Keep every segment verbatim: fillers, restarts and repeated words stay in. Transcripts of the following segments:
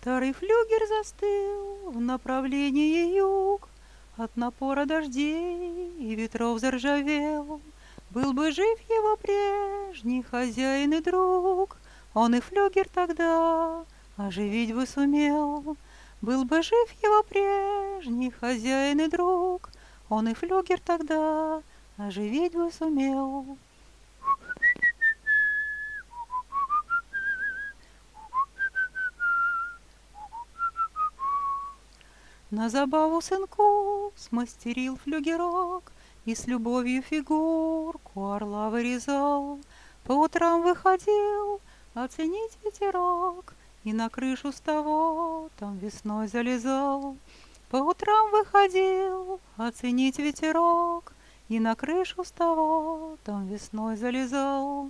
Старый флюгер застыл в направлении юг, от напора дождей и ветров заржавел. Был бы жив его прежний хозяин и друг, он и флюгер тогда оживить бы сумел. Был бы жив его прежний хозяин и друг, он и флюгер тогда оживить бы сумел. На забаву сынку смастерил флюгерок и с любовью фигурку орла вырезал. По утрам выходил оценить ветерок и на крышу с того там весной залезал. По утрам выходил оценить ветерок и на крышу с того там весной залезал.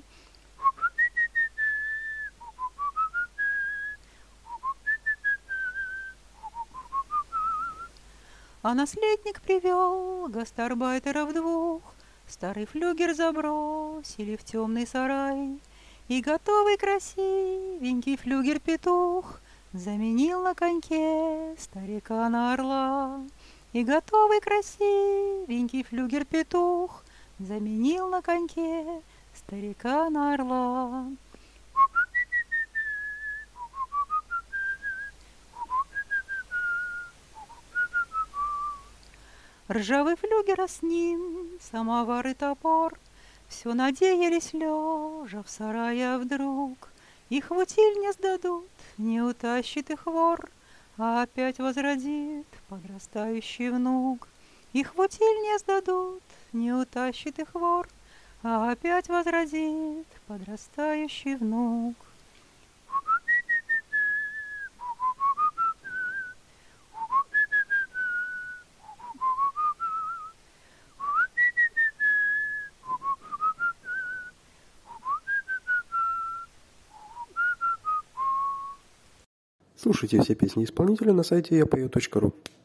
А наследник привел гастарбайтеров двух, старый флюгер забросили в темный сарай, и готовый красивенький флюгер-петух заменил на коньке старика на орла. И готовый красивенький флюгер-петух заменил на коньке старика на орла. Ржавый флюгер, а с ним самовар и топор все надеялись лежа в сарае, а вдруг их в утиль не сдадут, не утащит их вор, а опять возродит подрастающий внук. Их в утиль не сдадут, не утащит их вор, а опять возродит подрастающий внук. Слушайте все песни исполнителя на сайте я пою точка ру.